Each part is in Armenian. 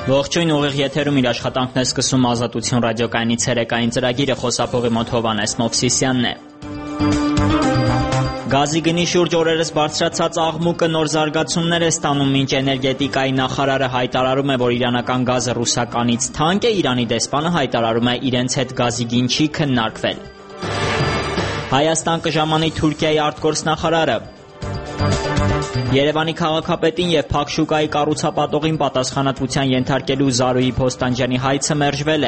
Ողջույն, ուղիղ եթերում իր աշխատանքն է սկսում Ազատություն ռադիոկայանի ցերեկային ծրագիրը, խոսափողի մոտ Հովհաննես Մովսիսյանն է։ Գազի գնի շուրջ օրերս բարձրացած աղմուկը նոր զարգացումներ է ստանում, մինչ էներգետիկայի նախարարը հայտարարում է, որ իրանական գազը ռուսականից թանկ է, Իրանի դեսպանը հայտարարում է իրենց հետ գազի գին չի քննարկվել։ Հայաստան կժամանի Թուրքիայի արտգործնախարարը։ Երևանի քաղաքապետին եւ Փակ շուկայի կառուցապատողին պատասխանատվության ենթարկելու Զարուհի Փոստանջյանի հայցը մերժվել է։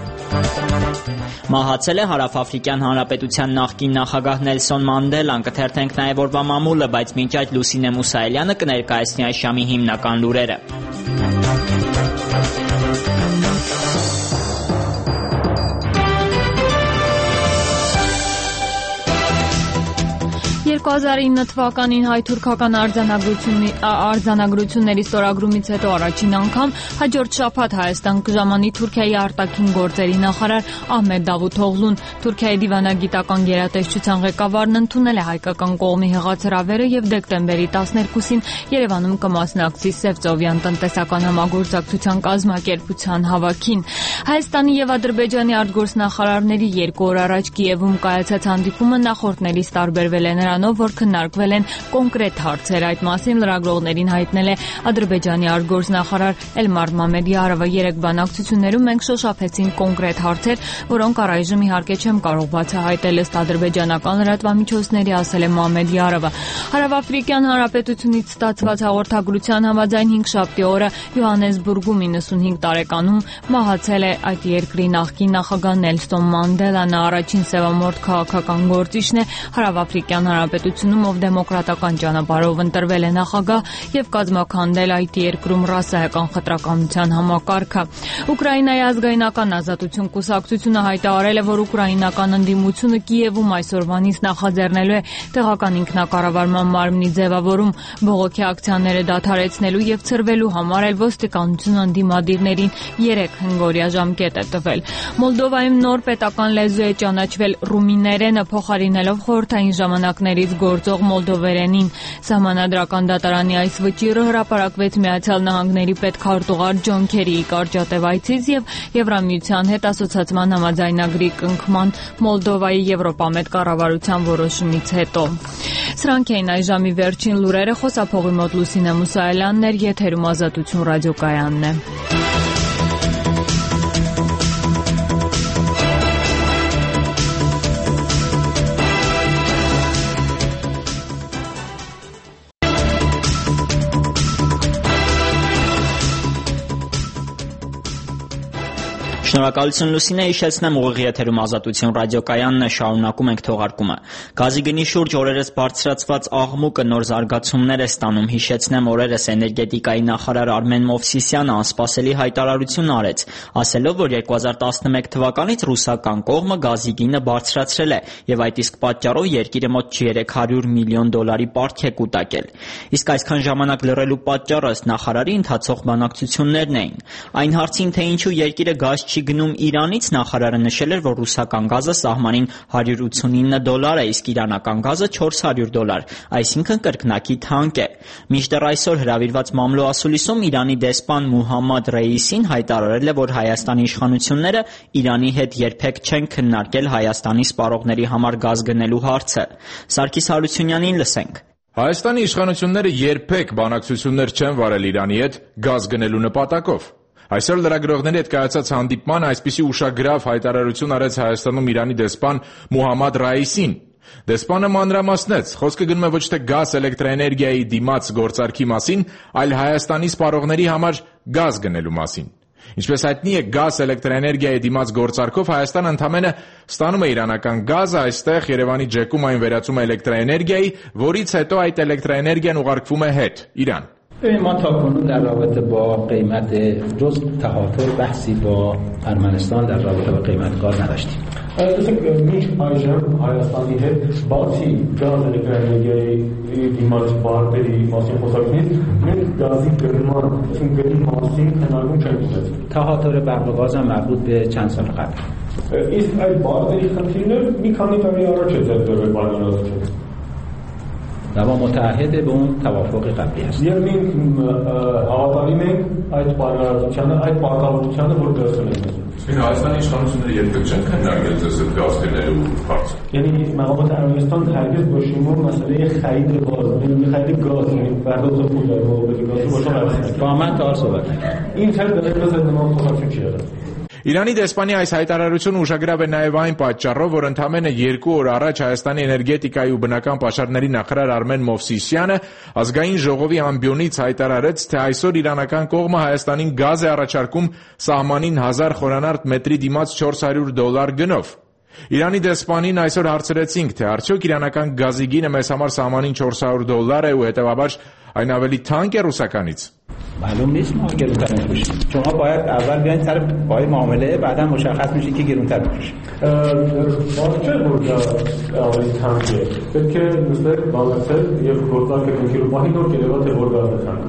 Մահացել է Հարավաֆրիկյան Հանրապետության նախկին նախագահ Նելսոն Մանդելան, կթերթենք նաեւ օրվա մամուլը, բայց մինչ այդ Լուսինե Մուսայելյանը կներկայացնի այս ժամի հիմնական լուրերը։ 2009 թվականին հայ-թուրքական արձանագրությունների ստորագրումից հետո առաջին անգամ հաջորդ շաբաթ Հայաստան կժամանի Թուրքիայի արտաքին գործերի նախարար Ահմեդ Դավութօղլուն։ Թուրքիայի դիվանագիտական գերատեսչության ղեկավարն ընդունել է հայկական կողմի հեղացրավերը եւ դեկտեմբերի 12-ին Երևանում կմասնակցի Սևծովյան տնտեսական համագործակցության կազմակերպության հավաքին։ Հայաստանի եւ Ադրբեջանի արտգործնախարարների 2 օր առաջ Կիևում կայացած հանդիպումը նախորդներից տարբերվել է նրանով, որ քննարկվել են կոնկրետ հարցեր։ Այդ մասին լրագրողներին հայտնել է Ադրբեջանի արտգործնախարար Էլմար Մամեդյարովը։ 3 բանակցություններում մենք շոշափեցինք կոնկրետ հարցեր, որոնք առայժմ իհարկե չեմ կարող բացահայտել, ըստ ադրբեջանական լրատվամիջոցների, ասել է Մամեդյարովը։ Հարավաֆրիկյան Հանրապետությունից ստացված հաղորդագրության համաձայն 5-շաբթի օրը Յոհաննեսբուրգում 95 տարեկանում մահացել է այդ երկրի նախկին նախագահ Նելսոն Մանդելան։ Առաջին սևամորթ քաղաքական գործիչն է Հարավաֆրիկյան Հանրապետությունում, ով դեմոկրատական ճանապարհով ընտրվել է նախագահ եւ կազմաքանդել այդ երկրում ռասայական խտրականության համակարգը։ Ուկրաինայի ազգայնական ազատություն կուսակցությունը հայտարարել է, որ ուկրաինական ընդդիմությունը Կիևում այսօրվանից նախաձեռնելու է տեղական ինքնակառավարման մարմնի ձևավորում, բողոքի ակցիաները դադարեցնելու եւ ցրվելու համար էլ ոստիկանությունը ընդդիմադիրներին 3 հնգօրյա ժամկետ է տվել։ Մոլդովայում նոր պետական լեզու է ճանաչվել ռումիներենը, փոխարինելով խորհրդային ժամանակներից գործող մոլդովերենին։ Սահմանադրական դատարանի այս վճիռը հրապարակվեց Միացյալ Նահանգների պետքարտուղար Ջոն Քերիի կարճատև այցից եւ Եվրամիության հետ ասոցիացիան համաձայնագրի կնքման Մոլդովայի Եվրոպամետ կառավարության որոշումից հետո։ Սրանք էին այս ժամի վերջին լուրերը, խոսափողի մոտ Լուսինե Մուսայելյանն էր, եթերում Ազատություն ռադիոկայանն է։ Շնորհակալություն Լուսինե, հիշեցնեմ ուղիղ եթերում Ազատություն ռադիոկայանն է, շարունակում ենք թողարկումը։ Գազի գնի շուրջ օրերս բարձրացված աղմուկը նոր զարգացումներ է ստանում։ Հիշեցնեմ, օրերս էներգետիկայի նախարար Արմեն Մովսիսյանը անսպասելի հայտարարություն արեց, ասելով, որ 2011 թվականից ռուսական կողմը գազի գինը բարձրացրել է եւ այդ իսկ պատճառով երկիրը մոտ $300 միլիոն պարտք է կուտակել։ Իսկ այսքան ժամանակ լռելու պատճառը ըստ նախարարի ընթացող բանակցություններն էին։ Այն հարցին, թե ինչու երկիրը գազ չի գնում Իրանից, նախարարը նշել էր, որ ռուսական գազը սահմանին $189 է, իսկ իրանական գազը $400, այսինքն կրկնակի թանկ է։ Մինչդեռ այսօր հրավիրված մամլո ասուլիսում Իրանի դեսպան Մուհամմադ Ռեյիսին հայտարարել է, որ Հայաստանի իշխանությունները Իրանի հետ երբեք չեն քննարկել Հայաստանի սպառողների համար գազ գնելու հարցը։ Սարգիս Հարությունյանին լսենք։ Հայաստանի իշխանությունները երբեք բանակցություններ չեն վարել Իրանի հետ գազ գնելու նպատակով։ Այսօր լրագրողների հետ կայացած հանդիպման այսպիսի ուշագրավ հայտարարություն արեց Հայաստանում Իրանի դեսպան Մուհամմադ Ռայիսին։ Դեսպանը մանրամասնեց, խոսքը գնում է ոչ թե գազ էլեկտրաէներգիայի դիմաց գործարքի մասին, այլ Հայաստանի սպառողների համար գազ գնելու մասին։ Ինչպես հայտնի է, գազ էլեկտրաէներգիայի դիմաց գործարքով Հայաստանը ընդամենը ստանում է իրանական գազը, այստեղ Երևանի ջեկում այն վերածում է էլեկտրաէներգիայի, որից հետո այդ էլեկտրաէներգիան ուղարկվում է հետ, Իրան։ ما تاکنون در رابطه با قیمت جز تهاتر بحثی با ارمنستان در رابطه با قیمت گاز نداشتیم. Մինչ այժմ Հայաստանի հետ բացի գազ էլեկտրաէներգիայի դիմաց բարբերի մասին խոսակցից մենք գազի գնման, գնի մասին քննարկում չենք ունեցել։ تهاتر برق و گاز هم مربوط به چند سال قبل. Իսկ այդ բարբերի խնդիրները մի քանի տարի առաջ է ձեռքբերվել բանալացություն։ و ما متعهد به اون توافق قبلی هستیم. հավատարիմ ենք այդ պարարացությանը, այդ պարտավորությանը, որ դրսևորվում է։ Իսկ Հայաստանի իշխանությունները երբեք չեն քննարկել ձեզ այդ գազ գնելու հարցը։ یعنی مقامات ارمنستان هرگز با شما مسئله خرید گاز، خرید گاز، پرداخت پول در مقابل گاز با شما نکرد. با من تا صحبت نکرد. این طرح در ضمن ما خودشون چیه؟ Իրանի դեսպանի այս հայտարարությունը ուշագրավ է նաև այն պատճառով, որ ընդամենը 2 օր առաջ Հայաստանի էներգետիկայի ու բնական պաշարների նախարար Արմեն Մովսիսյանը ազգային ժողովի ամբիոնից հայտարարեց, թե այսօր իրանական կողմը Հայաստանին գազ է առաջարկում սահմանին 1000 խորանարդ մետրի դիմաց $400 գնով։ Իրանի դեսպանին այսօր հարցրեցինք, թե արդյոք իրանական գազի գինը մեզ համար սահմանին $400 է ու հետևաբար այն ավելի թանկ է ռուսականից։ معلوم نیست ما گرونتر می‌فروشیم. شما باید اول بیاین سر پای معامله بعدا مشخص میشه که گرونتر می‌فروشیم. واقعا بود آقای تامکه که مثل بالاتر یه گفتار که میگه ماهی دو کیلووات ورگاز بکنن.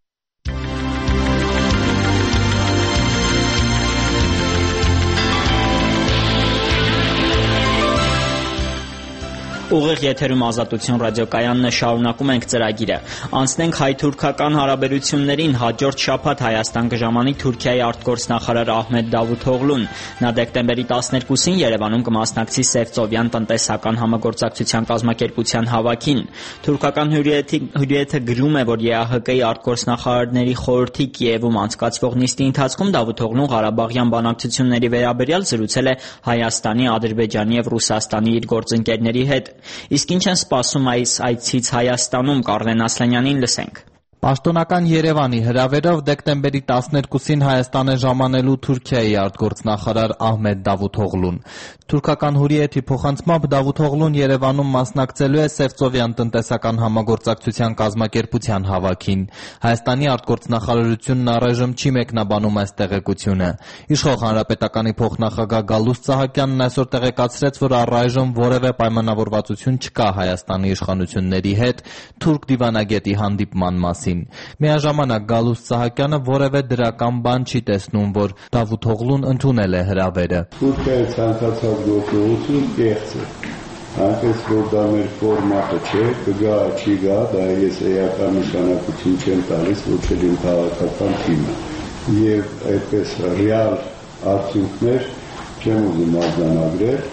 Ուղիղ եթերում Ազատություն ռադիոկայանն է, շարունակում ենք ծրագիրը։ Անցնենք հայ-թուրքական հարաբերություններին։ Հաջորդ շաբաթ Հայաստան կժամանի Թուրքիայի արտգործնախարար Ահմեդ Դավութօղլուն։ Նա դեկտեմբերի 12-ին Երևանում կմասնակցի Սևծովյան տնտեսական համագործակցության կազմակերպության հավաքին։ Թուրքական հյուրիեթը գրում է, որ ԵԱՀԿ-ի արտգործնախարարների խորհրդի Կիևում անցկացվող նիստի ընթացքում Դավութօղլուն Ղարաբաղյան բանակցությունների վերաբերյալ զրուցել է Հայաստանի, Ադրբեջանի եւ Ռուսաստանի իր գործընկերների հետ։ Իսկ ինչ են սպասում այս այցից Հայաստանում, Կարլեն Ասլանյանին լսենք։ Պաշտոնական Երևանի հրավերով դեկտեմբերի 12-ին Հայաստան է ժամանելու Թուրքիայի արտգործնախարար Ահմեդ Դավութօղլուն։ Թուրքական հյուրիեթի փոխանցմամբ Դավութօղլուն Երևանում մասնակցելու է Սևծովյան տնտեսական համագործակցության կազմակերպության հավաքին։ Հայաստանի արտգործնախարարությունն առայժմ չի մեկնաբանում այս տեղեկությունը։ Իշխող հանրապետականի փոխնախագահ Գալուստ Սահակյանն այսօր տեղեկացրեց, որ առայժմ որևէ պայմանավորվածություն չկա Հայաստանի իշխանությունների հետ թուրք դիվանագետի հանդիպման մասին։ Միաժամանակ Գալուստ Սահակյանը որևէ դրական բան չի տեսնում, որ Դավութօղլուն ընդունել է հրավերը։ Թուրքիայի ցանկացած գործողություն կեղծ է։ Այնպես որ դա մեր ֆորմատը չէ, կգա, չի գա, դա ես էական նշանակություն չեմ տալիս, ոչ էլ իմ քաղաքական թիմը։ Եվ այդպես ռեալ արդյունքներ չեմ ուզում արձանագրել,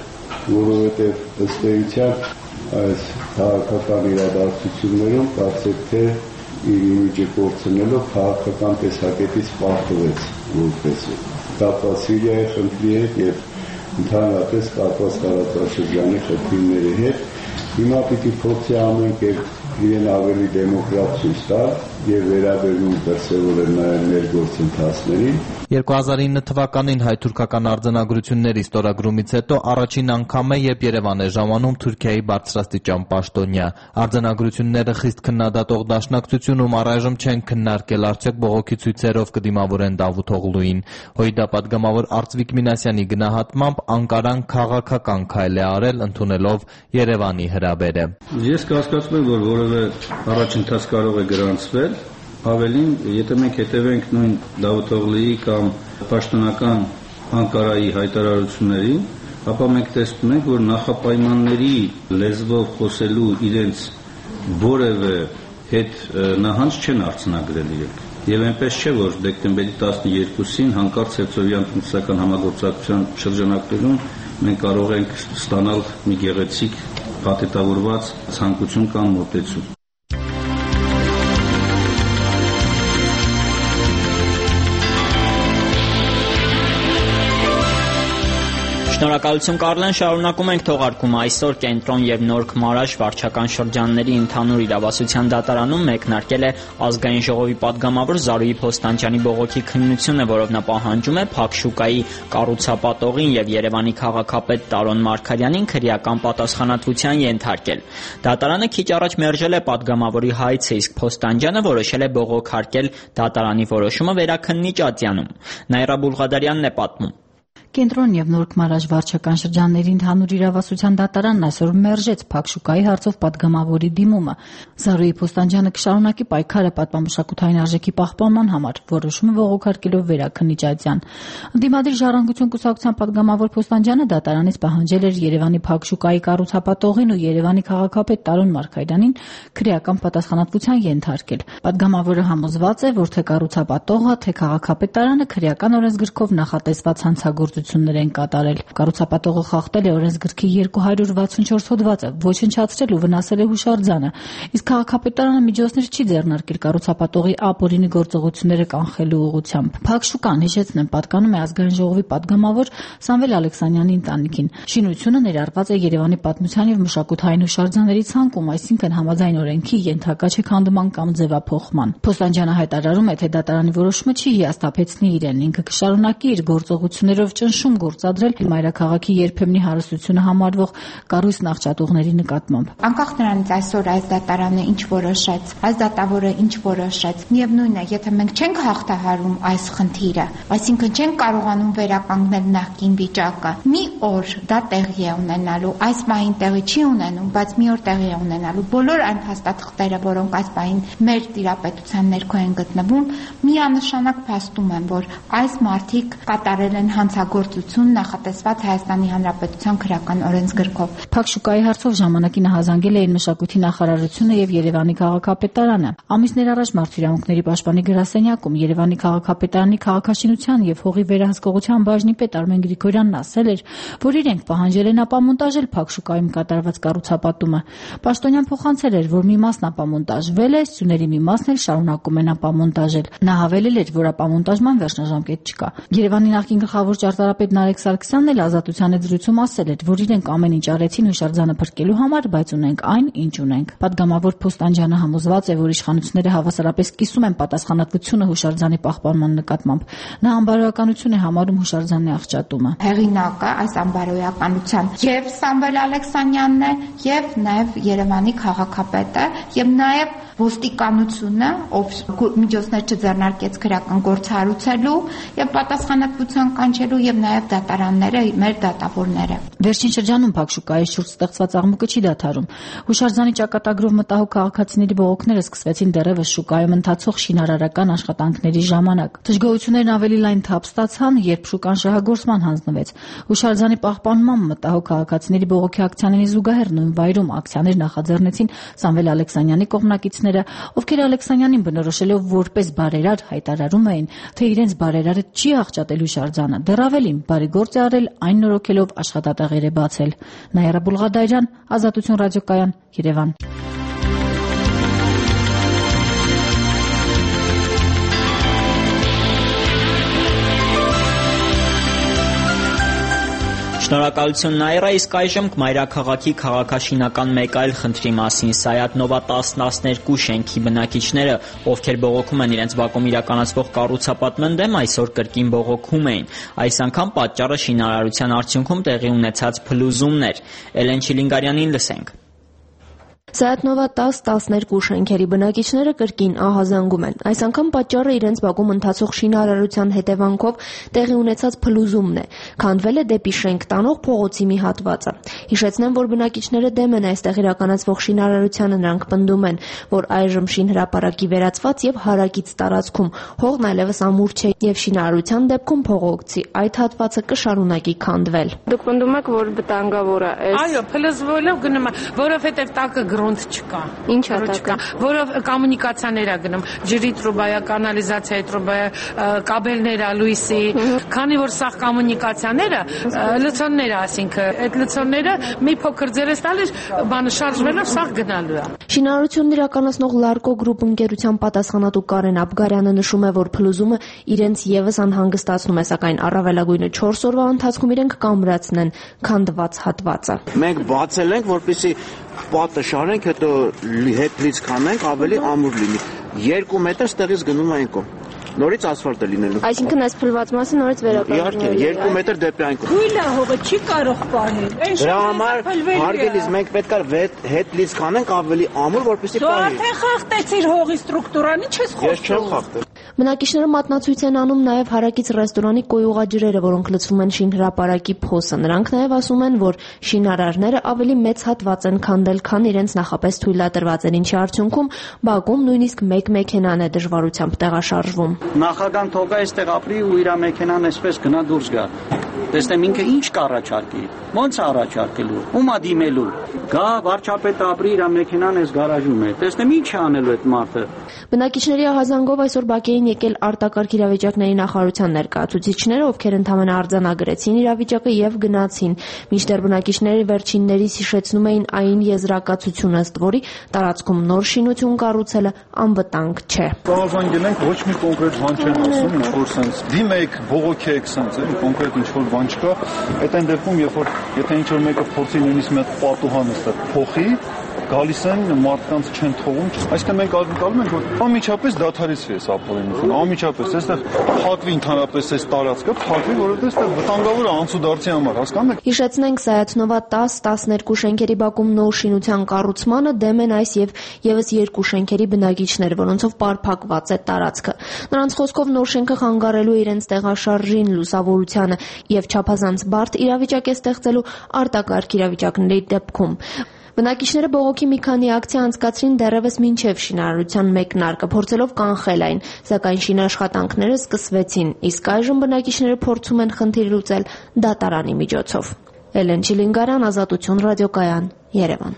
որովհետև ըստ էության այս քաղաքական իրադարձություններում կարծեք թե իր իմիջը կորցնելով քաղաքական տեսակետից պարտվեց որպես կապված Սիրիայի խնդրի հետ եւ ընդհանրապես կապված տարածաշրջանի խնդիրների հետ։ Հիմա պիտի փորձի ամեն կերպ իրեն ավելի դեմոկրատ ցույց տալ եւ վերաբերում դրսեւորել նաեւ մեր գործընթացներին։ 2009 թվականին հայ-թուրքական արձանագրությունների ստորագրումից հետո առաջին անգամ է, երբ Երևան է ժամանում Թուրքիայի բարձրաստիճան պաշտոնյա։ Արձանագրությունները խիստ քննադատող դաշնակցությունում առայժմ չեն քննարկել արդյոք բողոքի ցույցերով կդիմավորեն Դավութօղլուին։ ՀՅԴ պատգամավոր Արծվիկ Մինասյանի գնահատմամբ Անկարան քաղաքական քայլ է արել ընդունելով Երևանի հրավերը։ Ես կասկածում եմ, որ որևէ առաջընթաց կարող է գրանցվել, ավելին, եթե մենք հետևենք նույն Դավութօղլուի կամ պաշտոնական Անկարայի հայտարարություններին, ապա մենք տեսնում ենք, որ նախապայմանների լեզվով խոսելու իրենց որևէ հետ նահանջ չեն արձանագրել իրենք։ Եվ այնպես չէ, որ դեկտեմբերի 12-ին հանկարծ Սևծովյան տնտեսական համագործակցության շրջանակներում մենք կարող ենք ստանալ մի գեղեցիկ փաթեթավորված ցանկություն կամ մոտեցում։ Շնորհակալություն Կարլեն, շարունակում ենք թողարկումը։ Այսօր Կենտրոն եւ Նորք Մարաշ վարչական շրջանների ընդհանուր իրավասության դատարանում մեկնարկել է ազգային ժողովի падգամավոր Զարուհի Փոստանջյանի բողոքի քննությունը, որով նա պահանջում է Փակշուկայի կառուցապատողին եւ Երևանի քաղաքապետ Տարոն Մարգարյանին քրեական պատասխանատվության ենթարկել։ Դատարանը քիչ առաջ մերժել է падգամավորի հայցը, իսկ Փոստանջյանը որոշել է բողոք հարկել դատարանի որոշումը վերաքննիչ ատյանում։ Նաիրա Բուլղադարյանն է պատմում։ Կենտրոն եւ Նորք Մարաշ վարչական շրջանների ընդհանուր իրավասության դատարանն այսօր մերժեց Փակ շուկայի հարցով պատգամավորի դիմումը։ Զարուհի Փոստանջյանը կշարունակի պայքարը պատմամշակութային արժեքի պահպանման համար, որոշումը բողոքարկելով Վերաքննիչ Այծյան։ Ընդդիմադիր ժառանգություն կուսակցության պատգամավոր Փոստանջյանը դատարանից պահանջել էր Երևանի Փակ շուկայի կառուցապատողին ու Երևանի քաղաքապետ Տարոն Մարգարյանին քրեական պատասխանատվության ենթարկել։ Պատգամավորը համոզված է, որ թե կառուցապատողը, թե քաղաքապետարանը քրեական օրենսգրքով նախատեսված հանցագործություններ են կատարել։ Կառուցապատողը խախտել է օրենսգրքի 264 հոդվածը, ոչնչացրել ու վնասել է հուշարձանը, իսկ քաղաքապետարանը միջոցներ չի ձեռնարկել կառուցապատողի ապօրինի գործողությունները կանխելու ուղղությամբ։ Փակ շուկան, հիշեցնեմ, պատկանում է Ազգային ժողովի պատգամավոր Սամվել Ալեքսանյանի ընտանիքին։ Շինությունը ներառված է Երևանի պատմության եւ մշակութային հուշարձանների ցանկում, այսինքն համաձայն օրենքի ենթակա չէ քանդման կամ ձևափոխման։ Փոստանջյանը հայտարարում է, թե դատարանի որոշումը չի հիասթափեցնի իրեն, ինքը կշարունակի իր գործողություններով ճնշում գործադրել մայրաքաղաքի երբեմնի հարստությունը համարվող կառույցն աղճատողների նկատմամբ։ Անկախ նրանից այսօր այս դատարանը ինչ որոշեց, այս դատավորը ինչ որոշեց, միևնույն է, եթե մենք չենք հաղթահարում այս խնդիրը, այսինքն չենք կարողանում վերականգնել նախկին վիճակը, մի օր դա տեղի է ունենալու, այս պահին տեղի չի ունենում, բայց մի օր տեղի է ունենալու։ Բոլոր այն փաստաթղթերը, որոնք այս պահին մեր տիրապետության ներքո են գտնվում, միանշանակ փաստում են, որ այս մարդիկ կատարել են հանցագործություն նախատեսված Հայաստանի Հանրապետության քրեական օրենսգրքով։ Փակ շուկայի հարցով ժամանակի նահանջել էին մշակույթի նախարարությունը եւ Երևանի քաղաքապետարանը։ Ամիսներ առաջ Մարդու իրավունքների պաշտպանի գրասենյակում Երևանի քաղաքապետարանի քաղաքաշինության եւ հողի վերահսկողության բաժնի պետ Արմեն Գրիգորյանն ասել էր, որ իրենք պահանջել են ապամոնտաժել Փակ շուկայում կատարված կառուցապատումը։ Պաշտոնյան փոխանցել էր, որ մի մասն ապամոնտաժվել է, սյուների մի մասն էլ շարունակում են ապամոնտաժել։ Նա հավելել էր, որ ապամոնտաժման վերջնաժամկետ չկա։ Երևանի նախկին գլխավոր ճարտարապետ Նարեկ Սարգսյանն էլ Ազատության զրույցում ասել էր, որ իրենք ամեն ինչ արեցին հուշարձանը փրկելու համար, բայց ունենք այն, ինչ ունենք։ Պատգամավոր Փոստանջյանը համոզված է, որ իշխանությունները հավասարապես կիսում են պատասխանատվությունը հուշարձանի պահպանման նկատմամբ։ Նա անբարոյականություն է համարում հուշարձանի աղճատումը։ Հեղինակը այս անբարոյականության եւ Սամվել Ալեքսանյանն է, եւ նաեւ Երևանի քաղաքապետը, եւ նաեւ ոստիկանությունը, ով միջոցներ չձեռնարկեց քրեական գործ հարուցելու եւ պատասխանատվության կանչելու, եւ նաեւ դատարանները, մեր դատավորները։ Վերջին շրջանում Փակ շուկայի շուրջ ստեղծված աղմուկը չի դադարում։ Հուշարձանի ճակատագրով մտահոգ քաղաքացիների բողոքները սկսվեցին դեռևս շուկայում ընթացող շինարարական աշխատանքների ժամանակ։ Դժգոհություններն ավելի լայն թափ ստացան, երբ շուկան շահագործման հանձնվեց։ Հուշարձանի պահպանման մտահոգ քաղաքացիների բողոքի ակցիաների զուգահեռ նույն վայրում ակցիաներ նախաձեռնեցին Սամվել Ալեքսանյանի կողմնակիցները, ովքեր Ալեքսանյանին բնորոշելով որպես բարերար հայտարարում էին, թե իրենց բարերարը չի աղճատել հուշարձանը, դեռ ավելին բարի գործ է արել այն նորոգելով աշխատատեղեր է բացել։ Նաիրա Բուլղադարյան, Ազատություն ռադիոկայան, Երևան։ Շնորհակալություն Նաիրա, իսկ այժմ մայրաքաղաքի քաղաքաշինական մեկ այլ խնդրի մասին։ Սայաթ-Նովա 10-12 շենքի բնակիչները, ովքեր բողոքում են իրենց բակում իրականացվող կառուցապատման դեմ, այսօր կրկին բողոքում էին։ Այս անգամ պատճառը շինարարության արդյունքում տեղի ունեցած փլուզումներ։ Էլեն Չիլինգարյանին լսենք։ Սայաթ-Նովա 10-12 շենքերի բնակիչները կրկին ահազանգում են։ Այս անգամ պատճառը իրենց բակում ընթացող շինարարության հետևանքով տեղի ունեցած փլուզումն է։ Քանդվել է դեպի շենք տանող փողոցի մի հատվածը։ Հիշեցնեմ, որ բնակիչները դեմ են այստեղ իրականացվող շինարարությանը, նրանք պնդում են, որ այժմ շինհրապարակի վերածված եւ հարակից տարածքում հողն այլևս ամուր չէ եւ շինարարության դեպքում փողոցի այդ հատվածը կշարունակի քանդվել։ Դուք պնդում եք, որ վտանգավոր է։ Այո, փլուզվելով գնում է, որովհետեւ տակը գրոնտ չկա։ Ինչ է տակը։ Որով կոմունիկացիաներ է գնում, ջրի տրուբայա, կանալիզացիայի տրուբայա, կաբելները, լույսի, քանի որ սաղ կոմունիկացիաները լցոններ է, այսինքն այդ լցոնները մի փոքր ձերես տալիս, բանը շարժվելով սաղ գնալու է։ Շինարարությունն իրականացնող Լարկո գրուպ ընկերության պատասխանատու Կարեն Աբգարյանը նշում է, որ փլուզումը իրենց եւս անհանգստացնում է, սակայն առավելագույնը 4 օրվա ընթացքում իրենք կամրացնեն քանդված հատվածը։ Մենք բացել ենք, որպեսզի պատը շարենք, հետո հետ լից կանենք, ավելի ամուր լինի։ 2 մետր ստեղից գնում է այն կողմ։ Նորից ասֆալտ է լինելու։ Այսինքն այս փլված մասը նորից վերականգնելու է։ 2 մետր դեպի այն կողմ։ Հույլը հողը չի կարող պահել։ Դրա համար հարգելիս մենք պետք է հետ լից կանենք ավելի ամուր, որպեսզի պահի։ Դու արդեն խախտեցիր հողի ստրուկտուրան, ի՞նչ ես խոսում։ Ես չեմ խախտել։ Բնակիչները մատնացույց են անում նաև հարակից ռեստորանի կոյուղաջրերը, որոնք լցվում են շինհրապարակի փոսը։ Նրանք նաև ասում են, որ շինարարները ավելի մեծ հատված են քանդել, քան իրենց նախապես թույլատրված էր, ինչի արդյունքում բակում նույնիսկ մեկ մեքենան է դժվարությամբ տեղաշարժվում։ Նախագահան թող այստեղ ապրի ու իր մեքենան այսպես գնա դուրս գա։ Տեսնեմ ինքը ինչ կառաջարկի, ոնց առաջարկելու, ումա դիմելու։ Գա վարչապետը ապրի իր մեքենան այս գարաժում է։ Տեսնեմ ինչ է անելու այդ մարդը։ Բնակիչների ահազանգով այսօր բակի էին եկել արտակարգ իրավիճակների նախարարության ներկայացուցիչները, ովքեր ընդհանրապես արձանագրեցին իրավիճակը եւ գնացին։ Մինչդեռ բնակիչների վերջիններից հիշեցնում էին այն եզրակացությունը, ըստ որի տարածքում նոր շինություն կառուցելը անվտանգ չէ։ Բավական գնանք ոչ մի կոնկրետ բան չեն ասում, ինչ որ sense դիմեք, բողոքեք sense, էլի կոնկրետ ինչ որ բան չկա։ Այդ այն դեպքում, երբ որ եթե ինչ որ մեկը փորձի նույնիսկ մեծ պատուհան ստեղ փոխի, գալիս են մարդկանց չեն թողում, այսինքն մենք ակնկալում ենք, որ անմիջապես դադարեցվի այս ապօրինությունը, անմիջապես այստեղ փակվի ընդհանրապես այս տարածքը, փակվի, որովհետև այստեղ վտանգավոր է անցուդարձի համար, հասկանում եք։ Հիշեցնենք, Սայաթնովա 10-12 շենքերի բակում նոր շինության կառուցմանը դեմ են այս եւ եւս 2 շենքերի բնակիչներ, որոնցով պարփակված է տարածքը։ Նրանց խոսքով նոր շենքը խանգարելու է իրենց տեղաշարժին, լուսավորությանը եւ չափազանց բարդ իրավիճակ է ստեղծելու արտակարգ իրավիճակների դեպքում։ Բնակիչները բողոքի մի քանի ակցիա անցկացրին դեռևս մինչև շինարարության մեկնարկը, փորձելով կանխել այն, սակայն շինաշխատանքները սկսվեցին, իսկ այժմ բնակիչները փորձում են խնդիր լուծել դատարանի միջոցով։ Էլեն Չիլինգարյան, Ազատություն ռադիոկայան, Երևան։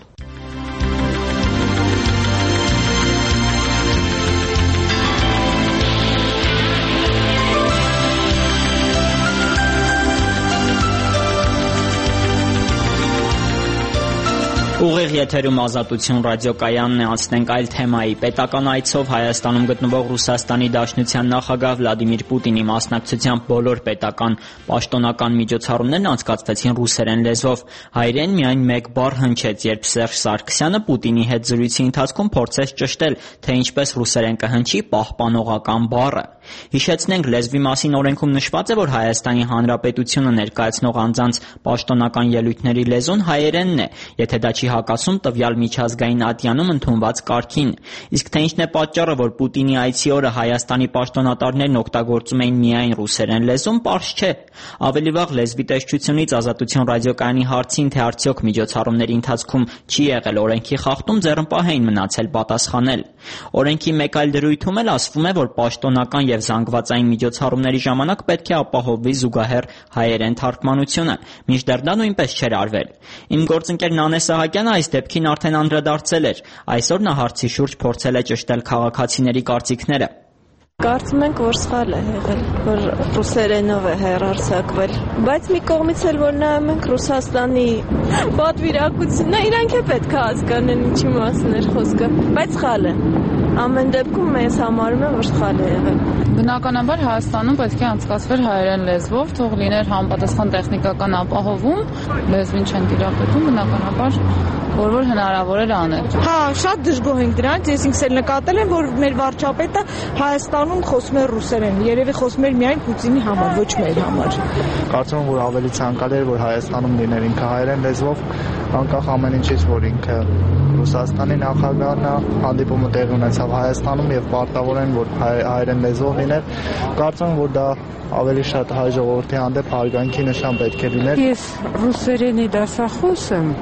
Ուղիղ եթերում Ազատություն ռադիոկայանն է, անցնենք այլ թեմայի։ Պետական այցով Հայաստանում գտնվող Ռուսաստանի Դաշնության նախագահ Վլադիմիր Պուտինի մասնակցությամբ բոլոր պետական պաշտոնական միջոցառումներն անցկացվեցին ռուսերեն լեզվով։ Հայերեն միայն մեկ բառ հնչեց, երբ Սերժ Սարգսյանը Պուտինի հետ զրույցի ընթացքում փորձեց ճշտել, թե ինչպես ռուսերեն կհնչի պահպանողական բառը։ Հիշեցնենք, լեզվի մասին օրենքում նշված է, որ Հայաստանի Հանրապետությունը ներկայացնող անձանց պաշտոնական ելույթների լեզուն հայերենն է, եթե դա չի հակասում տվյալ միջազգային ատյանում ընդունված կարգին։ Իսկ թե ինչն է պատճառը, որ Պուտինի այցի օրը Հայաստանի պաշտոնատարներն օգտագործում էին միայն ռուսերեն լեզուն, պարզ չէ։ Ավելի վաղ լեզվի տեսչությունից Ազատություն ռադիոկայանի հարցին, թե արդյոք միջոցառումների ընթացքում չի եղել օրենքի խախտում, ձեռնպահ էին մնացել պատասխանել։ Օրենքի մեկ այլ դրույթում էլ ասվում է, որ պաշտոնական եւ զանգվածային միջոցառումների ժամանակ պետք է ապահովվի զուգահեռ հայերեն թարգմանությունը, մինչդեռ դա նույնպես չէր արվել։ Իմ գործընկեր Նանե Սահակյանը այս դեպքին արդեն անդրադարձել էր։ Այսօր նա հարցի շուրջ փորձել է ճշտել քաղաքացիների կարծիքները։ Կարծում ենք, որ սխալ է եղել, որ ռուսերենով է հեռարձակվել, բայց մի կողմից էլ որ նայում ենք Ռուսաստանի պատվիրակությունը, իրանք է պետք է հասկանան ինչի մասն էր խոսքը, բայց սխալ է։ Ամեն դեպքում մեզ համարում են, որ սխալ է եղել։ Բնականաբար Հայաստանում պետք է անցկացվեր հայերեն լեզվով, թող լիներ համապատասխան տեխնիկական ապահովում, լեզվին չեն տիրապետում, բնականաբար որ հնարավոր էր անել։ Հա, շատ դժգոհ ենք դրանից, ես ինքս էլ նկատել եմ, որ մեր վարչապետը Հայաստանում խոսում է ռուսերեն, երևի խոսում էր միայն Պուտինի համար, ոչ մեր համար։ Կարծում եմ, որ ավելի ցանկալի էր, որ Հայաստանում լիներ ինքը հայերեն լեզվով, անկախ ամեն ինչից, որ ինքը Ռուսաստանի նախագահն է, հանդիպումը տեղի ունեցավ Հայաստանում եւ պարտավոր են, որ հայերեն լեզվով լիներ։ Կարծում եմ, որ դա ավելի շատ հայ ժողովրդի հանդեպ հարգանքի նշան պետք է լիներ։ Ես ռուսերենի դասախոս եմ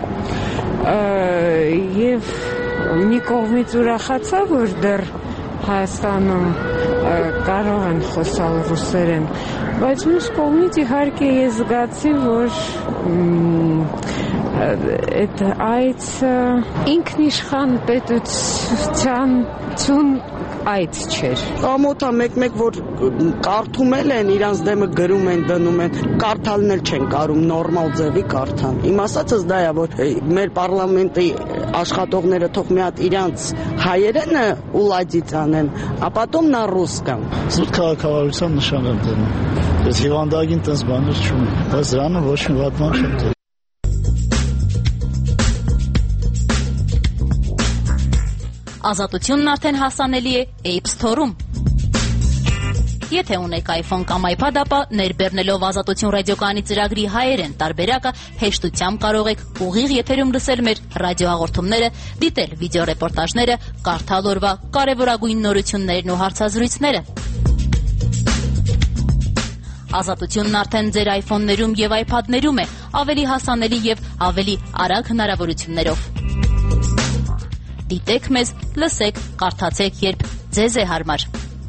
եւ մի կողմից ուրախացա, որ դեռ Հայաստանում կարող են խոսալ ռուսերեն, բայց մյուս կողմից իհարկե ես զգացի, որ այդ այցը ինքնիշխան պետության այց չէր։ Ամոթա մեկ-մեկ որ կարդում են, իրանց դեմը գրում են, դնում են, կարդալն էլ չեն կարում, նորմալ ձևի կարդան։ Իմ ասածս դա է, որ մեր պարլամենտի աշխատողները թող մի հատ իրանց հայերենը ուլադից անեն, а потом на русском։ Սուրբ քաղաքավարության նշան եմ դնում։ Ես հիվանդագին տես բաներ չունեմ, բայց դրանը ոչ մի վատ բան չեմ դնում։ Ազատությունն արդեն հասանելի է App Store-ում։ Եթե ունեք iPhone կամ iPad, ապա ներբեռնելով Ազատություն ռադիոկայանի ծրագրի հայերեն տարբերակը հեշտությամբ կարող եք ուղիղ եթերում լսել մեր ռադիոհաղորդումները, դիտել վիդեոռեպորտաժները, կարդալ օրվա կարևորագույն նորություններն ու հարցազրույցները։ Ազատությունն արդեն ձեր iPhone-ներում եւ iPad-ներում է, ավելի հասանելի եւ ավելի արագ հնարավորություններով։ Դիտեք մեզ, լսեք, կարդացեք, երբ ձեզ է հարմար։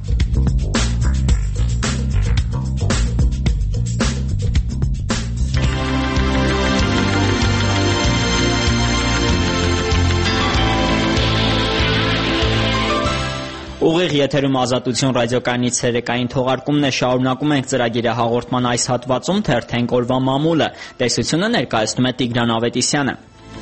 Ուղիղ եթերում Ազատություն ռադիոկայանից ցերեկային թողարկումն է, շարունակում ենք ծրագիրը հաղորդման այս հատվածում թերթենք օրվա մամուլը։ Տեսությունը ներկայացնում է Տիգրան Ավետիսյանը։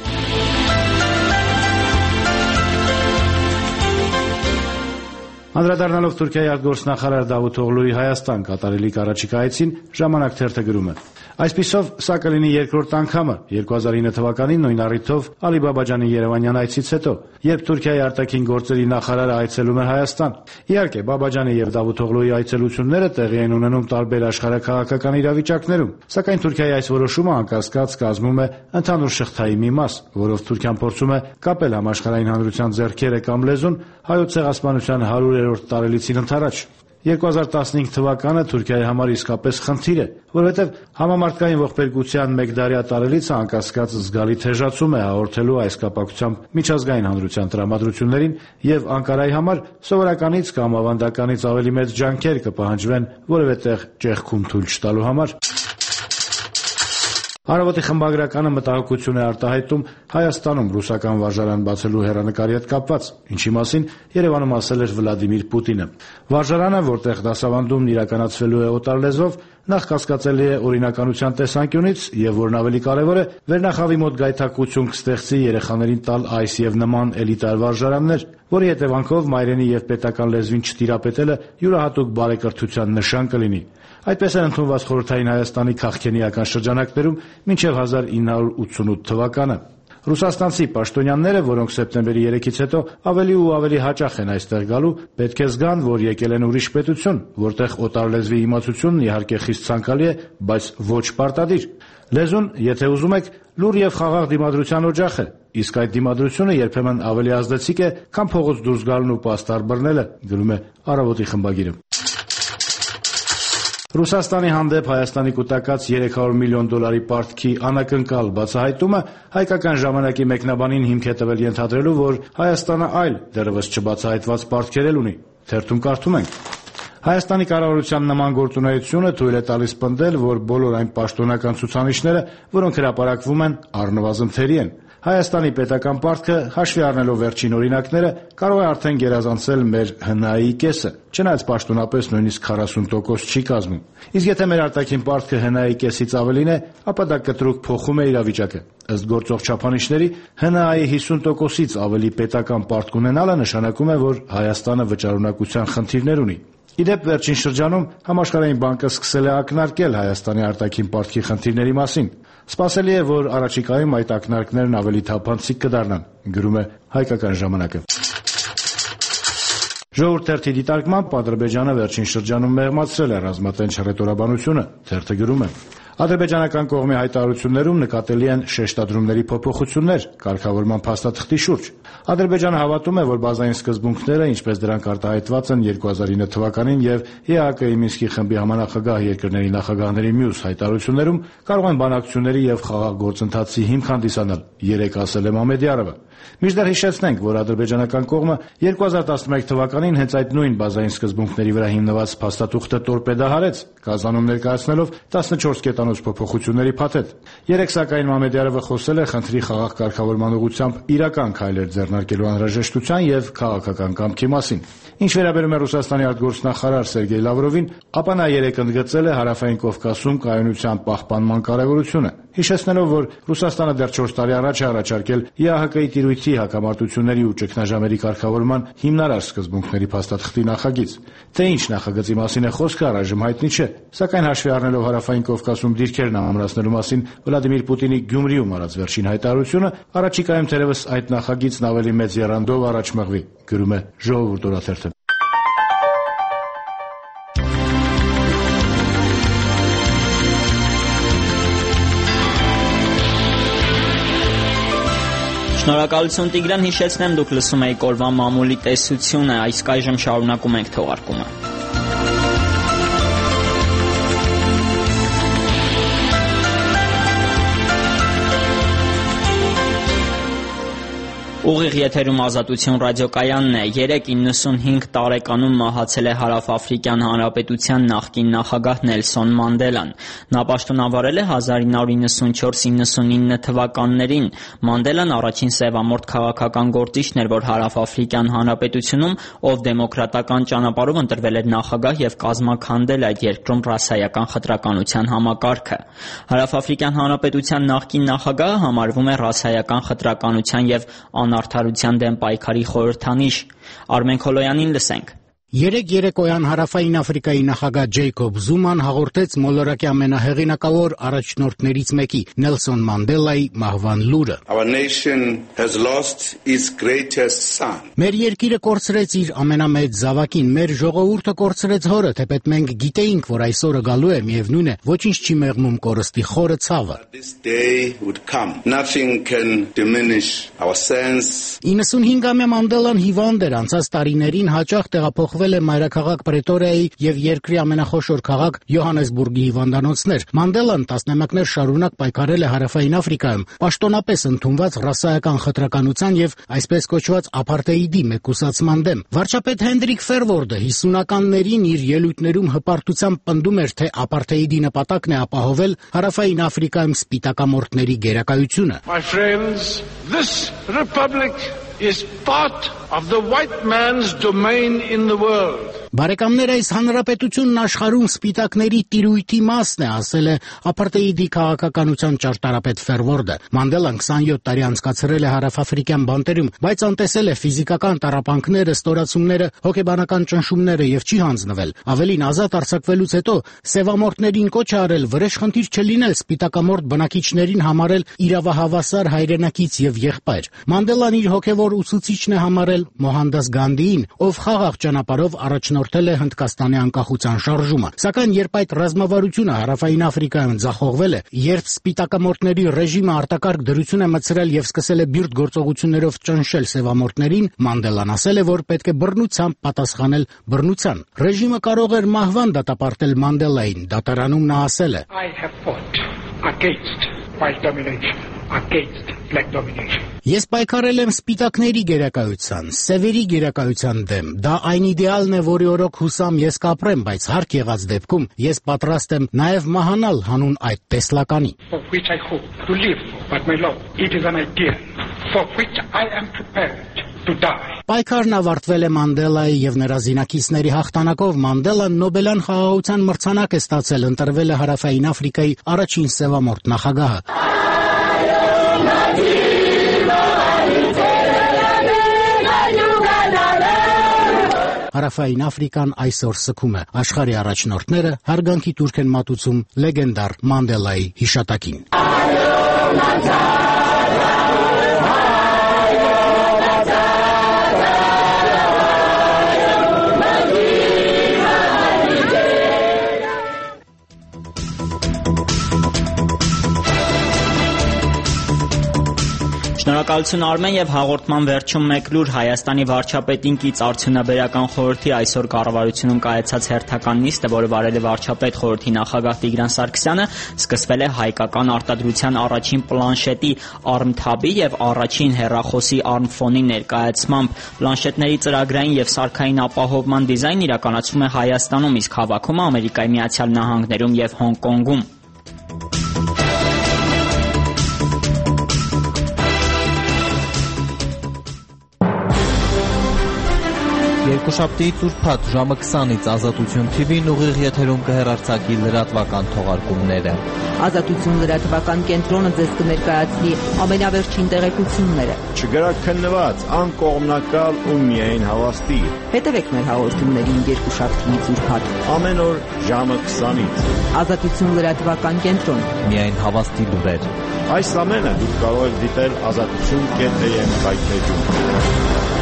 Անդրադառնալով Թուրքիայի արտգործնախարար Դավութ Օղլուի Հայաստան կատարելիք առաջիկա այցին, Ժամանակ թերթը գրում է. Այսպիսով, սա կլինի երկրորդ անգամը 2009 թվականին նույն առիթով Ալի Բաբաջանի Երևանյան այցից հետո, երբ Թուրքիայի արտաքին գործերի նախարարը այցելում է Հայաստան։ Իհարկե, Բաբաջանի եւ Դավութ Օղլուի այցելությունները տեղի են ունենում տարբեր աշխարհաքաղաքական իրավիճակներում, սակայն Թուրքիայի այս որոշումը անկասկած կազմում է ընդհանուր շղթայի մի մաս, որով Թուրքիան փորձում է կապել համաշխարհային հանրության ձեռքերը կամ լեզուն հայոց ցեղասպանության 100-րդ տարելիցին ընդառաջ։ 2015 թվականը Թուրքիայի համար իսկապես խնդիր է, որովհետև համամարտկային ողբերգության մեկդարյա տարելիցը անկասկած զգալի թեժացում է հաղորդելու այս կապակցությամբ միջազգային հանրության տրամադրություններին եւ Անկարայի համար սովորականից կամ ավանդականից ավելի մեծ ջանքեր կպահանջվեն որևէ տեղ ճեղքում թույլ չտալու համար։ Արևոթի խմբագրականը մտահոգություն է արտահայտում Հայաստանում ռուսական վարժարան բացելու հեռանկարի հետ կապված, ինչի մասին Երևանում ասել էր Վլադիմիր Պուտինը։ Վարժարանը, որտեղ դասավանդումն իրականացվելու է օտար լեզվով, նախ կասկածելի է օրինականության տեսանկյունից եւ որն ավելի կարեւոր է, վերնախավի մոտ գայթակղություն կստեղծի երեխաներին տալ այս եւ նման էլիտար վարժարաններ, որի հետևանքով մայրենի եւ պետական լեզվին չտիրապետելը յուրահատուկ բարեկրթության նշան կլինի։ Այդպես է ընդունված խորհրդային Հայաստանի քաղաքենիական շրջանակներում մինչև 1988 թվականը։ Ռուսաստանցի պաշտոնյաները, որոնք սեպտեմբերի 3-ից հետո ավելի ու ավելի հաճախ են այստեղ գալու, պետք է զգան, որ եկել են ուրիշ պետություն, որտեղ օտար լեզվի իմացությունն իհարկե խիստ ցանկալի է, բայց ոչ պարտադիր։ Լեզուն, եթե ուզում եք, լուր եւ խաղաղ դիմադրության օջախ է, իսկ այդ դիմադրությունը երբեմն ավելի ազդեցիկ է, քան փողոց դուրս գալն ու պաստառ բռնելը, գրում է Առավոտի խմբագիրը։ Ռուսաստանի հանդեպ Հայաստանի կուտակած $300 միլիոն պարտքի անակնկալ բացահայտումը հայկական ժամանակի մեկնաբանին հիմք է տվել ենթադրելու, որ Հայաստանը այլ դեռևս չբացահայտված պարտքեր ունի։ Թերթում կարդում ենք. Հայաստանի կառավարության նման գործունեությունը թույլ է տալիս պնդել, որ բոլոր այն պաշտոնական ցուցանիշները, որոնք հրապարակվում են, առնվազն թերի են։ Հայաստանի պետական պարտքը, հաշվի առնելով վերջին օրինակները, կարող է արդեն գերազանցել մեր ՀՆԱ-ի կեսը, չնայած պաշտոնապես նույնիսկ 40% չի կազմում։ Իսկ եթե մեր արտաքին պարտքը ՀՆԱ-ի կեսից ավելին է, ապա դա կտրուկ փոխում է իրավիճակը։ Ըստ գործող չափանիշների, ՀՆԱ-ի 50%-ից ավելի պետական պարտք ունենալը նշանակում է, որ Հայաստանը վճարունակության խնդիրներ ունի։ Իդեպ վերջին շրջանում Համաշխարհային բանկը սկսել է ակնարկել Հայաստանի արտաքին պարտքի խնդիրների մասին։ Սպասելի է, որ առաջիկայում այդ ակնարկներն ավելի թափանցիկ կդառնան, գրում է Հայկական ժամանակը։ Ժողովուրդ թերթի դիտարկմամբ Ադրբեջանը վերջին շրջանում մեղմացրել է ռազմատենչ հռետորաբանությունը, թերթը գրում է. Ադրբեջանական կողմի հայտարարություններում նկատելի են շեշտադրումների փոփոխություններ կարգավորման փաստաթղթի շուրջ։ Ադրբեջանը հավատում է, որ բազային սկզբունքները, ինչպես դրանք արտահայտված են 2009 թվականին եւ ԵԱՀԿ-ի Մինսկի խմբի համանախագահ երկրների նախագահների մյուս հայտարարություններում, կարող են բանակցությունների եւ խաղաղ գործընթացի հիմք հանդիսանալ, երեկ ասել է Մամեդյարովը։ Մինչդեռ հիշեցնենք, որ ադրբեջանական կողմը 2011 թվականին հենց այդ նույն բազային սկզբունքների վրա հիմնված փաստաթուղթը տորպեդահարեց, Կազանում ներկայացնելով 14 կետանոց փոփոխությունների փաթեթ։ Երեք սակայն Մամեդյարովը խոսել է խնդրի խաղաղ կարգավորման ուղղությամբ իրական քայլեր ձեռնարկելու անհրաժեշտության եւ քաղաքական կամքի մասին։ Ինչ վերաբերում է Ռուսաստանի արտգործնախարար Սերգեյ Լավրովին, ապա նա երեկ ընդգծել է Հարավային Կովկասում կայունության պահպանման կարևորությունը, հիշեցնելով, որ Ռուսաստանը դեռ 4 տարի առաջ է առաջարկել ԵԱՀԿ-ի տիրույթի հակամարտությունների ու ճգնաժամերի կարգավորման հիմնարար սկզբունքների փաստաթղթի նախագիծ։ Թե ինչ նախագծի մասին է խոսքը, առայժմ հայտնի չէ, սակայն հաշվի առնելով Հարավային Կովկասում դիրքերն ամրացնելու մասին Վլադիմիր Պուտինի Գյումրիում արած վերջին հայտարարությունը, առաջիկայում թերևս այդ նախագիծն ավելի մեծ եռանդով առաջ մղվի, գրում է Ժողովուրդ օրաթերթը։ Շնորհակալություն Տիգրան, հիշեցնեմ դուք լսում եք օրվա մամուլի տեսությունը, այս այժմ շարունակում ենք թողարկումը։ Ուղիղ եթերում Ազատություն ռադիոկայանն է։ 95 տարեկանում մահացել է Հարավաֆրիկյան Հանրապետության նախկին նախագահ Նելսոն Մանդելան։ Նա պաշտոնավարել է 1994-99 թվականներին։ Մանդելան առաջին սևամորթ քաղաքական գործիչն էր, որ Հարավաֆրիկյան Հանրապետությունում, ով դեմոկրատական ճանապարհով ընտրվել էր նախագահ եւ կազմաքանդել այդ երկրում ռասայական խտրականության համակարգը։ Հարավաֆրիկյան Հանրապետության նախկին նախագահը համարվում է ռասայական խտրականության եւ անարդարության դեմ պայքարի խորհրդանիշ։ Արմեն Քոլոյանին լսենք։ Երեկ երեկոյան Հարավային Աֆրիկայի նախագահ Ջեյքոբ Զուման հաղորդեց մոլորակի ամենահեղինակավոր առաջնորդներից մեկի Նելսոն Մանդելայի մահվան լուրը։ Մեր երկիրը կորցրեց իր ամենամեծ զավակին, մեր ժողովուրդը կորցրեց հորը, թեպետ մենք գիտեինք, որ այսօրը գալու է, միևնույն է, ոչինչ չի մեղմում կորստի խորը ցավը։ 95-ամյա Մանդելան հիվանդ էր, անցած տարիներին հաճախ տեղափոխվել է մայրաքաղաք Պրետորիայի եւ երկրի ամենախոշոր քաղաք Յոհանեսբուրգի հիվանդանոցներ։ Մանդելան տասնամյակներ շարունակ պայքարել է Հարավային Աֆրիկայում, պաշտոնապես ընդունված ռասայական խտրականության եւ այսպես կոչված ապարտեիդի մեկուսացման դեմ։ Վարչապետ Հենդրիկ Ֆերվորդը 50-ականներին իր ելույթներում հպարտությամբ պնդում էր, թե ապարտեիդի նպատակն է ապահովել Հարավային Աֆրիկայում սպիտակամորթների գերակայությունը։ My friends, this republic is part of the white man's domain in the world. Բարեկամներ, այս հանրապետությունն աշխարհում սպիտակների տիրույթի մասն է, ասել է ապարտեիդի քաղաքականության ճարտարապետ Ֆերվորդը։ Մանդելան 27 տարի անցկացրել է հարավաֆրիկյան բանտերում, բայց անտեսել է ֆիզիկական տառապանքները, ստորացումները, հոգեբանական ճնշումները եւ չի հանձնվել։ Ավելին, ազատ արձակվելուց հետո սևամորթներին կոչ է արել վրեժխնդիր չլինել սպիտակամորթ բնակիչներին համարել իրավահավասար հայրենակից եւ եղբայր։ Մանդելան իր հոգեվոր ուսուցիչն է համարել Մոհանդաս Գանդիին, ով խաղաղ ճանապարհով առաջնորդել է Հնդկաստանի անկախության շարժումը։ Սակայն երբ այդ ռազմավարությունը Հարավային Աֆրիկայում ձախողվել է, երբ սպիտակամորթների ռեժիմը արտակարգ դրություն է մտցրել եւ սկսել է բյուրդ գործողություններով ճնշել սևամորթներին, Մանդելան ասել է, որ պետք է բռնությամբ պատասխանել բռնության։ Ռեժիմը կարող էր մահվան դատապարտել Մանդելային։ Դատարանում նա ասել է. I have fought against white domination, against black domination. Ես պայքարել եմ սպիտակների գերակայության, սևերի գերակայության դեմ։ Դա այն իդեալն է, որի օրոք հուսամ ես կապրեմ, բայց հարկ եղած դեպքում ես պատրաստ եմ նաև մահանալ հանուն այդ տեսլականի։ For which I hope to live, but my lord, it is an idea for which I am prepared to die. Պայքարն ավարտվել է Մանդելայի եւ նրա զինակիցների հաղթանակով։ Մանդելան Նոբելյան խաղաղության մրցանակ է ստացել, ընտրվել է Հարավային Աֆրիկայի առաջին սևամորթ նախագահը։ Հարավային Աֆրիկան այսօր սգում է։ Աշխարհի առաջնորդները հարգանքի տուրք են մատուցում լեգենդար Մանդելայի հիշատակին։ Շնորհակալություն Արմեն եւ հաղորդման վերջում մեկ լուր Հայաստանի վարչապետին կից արդյունաբերական խորհրդի այսօր կառավարությունում կայացած հերթական նիստը, որը վարել է վարչապետ խորհրդի նախագահ Տիգրան Սարգսյանը, սկսվել է հայկական արտադրության առաջին պլանշետի ARM-թաբի եւ առաջին հեռախոսի ARM-ֆոնի ներկայացմամբ։ Պլանշետների ծրագրային եւ սարքային ապահովման դիզայնն իրականացվում է Հայաստանում, իսկ հավաքումը Ամերիկայի Միացյալ Նահանգներում եւ Հոնկոնգում։ Երկուշաբթի ուրբաթ ժամը 20-ից Ազատություն TV-ն ուղիղ եթերում կհեռարձակի լրատվական թողարկումները։ Ազատություն լրատվական կենտրոնը ձեզ կներկայացնի ամենավերջին տեղեկությունները։ Չգրակ քննված, անկողմնակալ ու միայն հավաստի։ Հետևեք մեր հաղորդումներին երկուշաբթիից ուրբաթ։ Ամեն օր ժամը 20-ից։ Ազատություն լրատվական կենտրոն։ Միայն հավաստի լուրեր։ Այս ամենը դուք կարող եք դիտել azatutun.am сайթերում։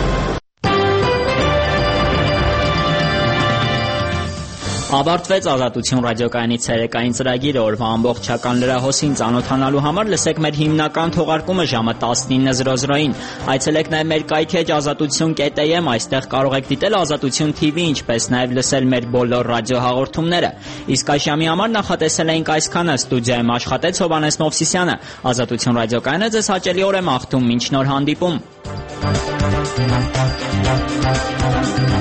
Ավարտվեց Ազատություն ռադիոկայանի ցերեկային ծրագիրը։ Օրվա ամբողջական լրահոսին ծանոթանալու համար լսեք մեր հիմնական թողարկումը ժամը 19:00-ին։ Այցելեք նաև մեր կայքեջ azatutun.am, այստեղ կարող եք դիտել Ազատություն TV, ինչպես նաև լսել մեր բոլոր ռադիոհաղորդումները։ Իսկ այս ժամի համար նախատեսել էինք այսքանը։ Ստուդիայում աշխատեց Հովհաննես Մովսիսյանը։ Ազատություն ռադիոկայանը ձեզ հաճելի օր է մաղթում։ Մինչ նոր հանդիպում։ Thank you.